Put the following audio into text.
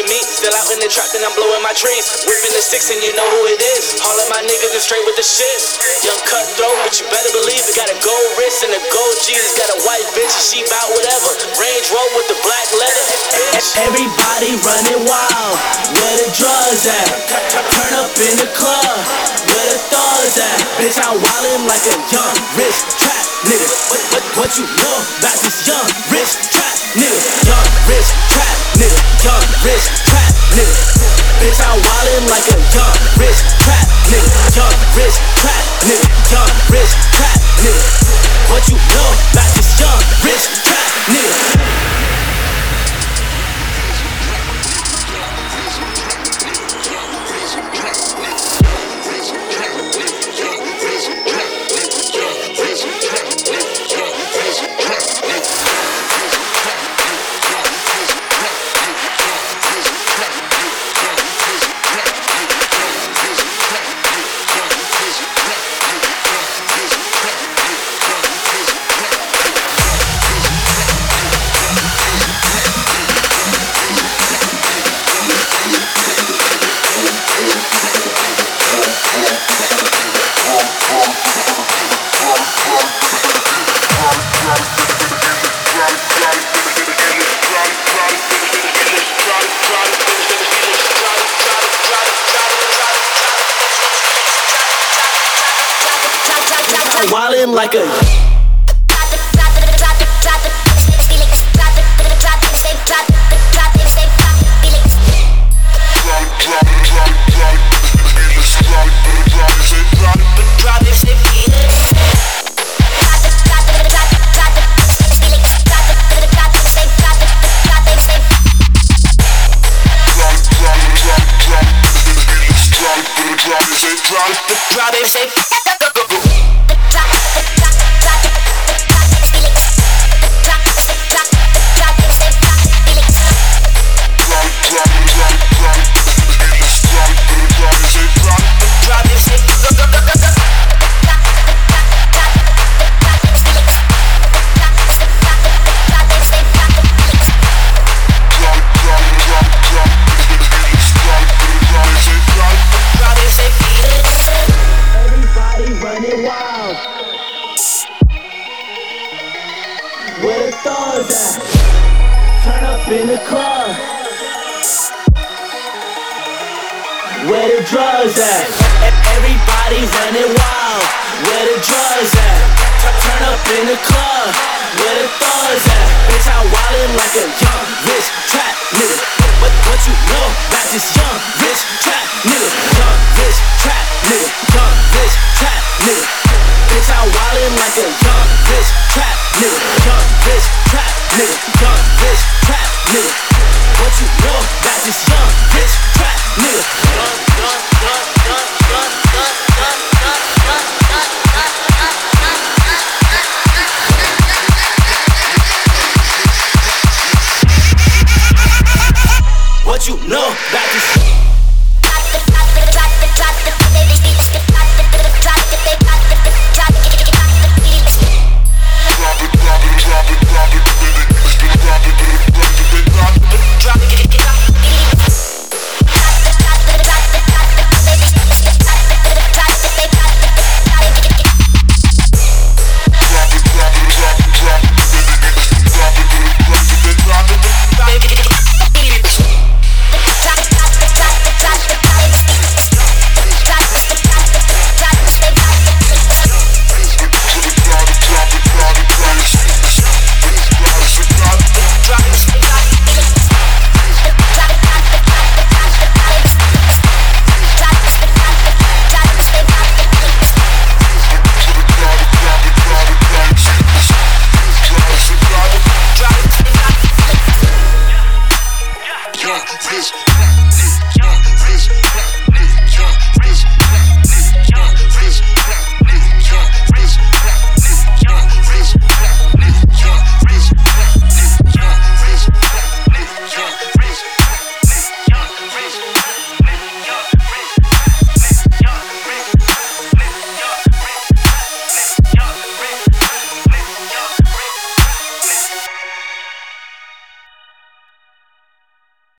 with me. Still out in the trap and I'm blowing my trees. Whipping the six and you know who it is. All of my niggas is straight with the shit. Young cutthroat, but you better believe it. Got a gold wrist and a gold Jesus. Got a white bitch and she bout whatever. Range Rover with the black leather. Everybody running wild. Where the drugs at? Turn up in the club. Where the thugs at? Bitch, I'm wildin' like a young rich trap nigga. What you know about this young rich trap nigga? Young rich trap nigga. Young rich trap nigga. Bitch, I'm wildin' like a young rich trap nigga. Young rich trap nigga. Young rich trap nigga. What you know about this young rich trap nigga? Wildin' like a where the thugs at? Turn up in the club. Where the drugs at? Everybody running wild. Where the drugs at? Turn up in the club. Where the thugs at? Bitch, I'm wildin' like a young rich trap nigga. What you know about this young rich trap nigga? Young rich trap nigga. Young rich trap nigga. Bitch, I'm wildin' like a young rich trap nigga. Young rich trap nigga. Young rich trap nigga. What you know about this young rich trap nigga? What you know about this? This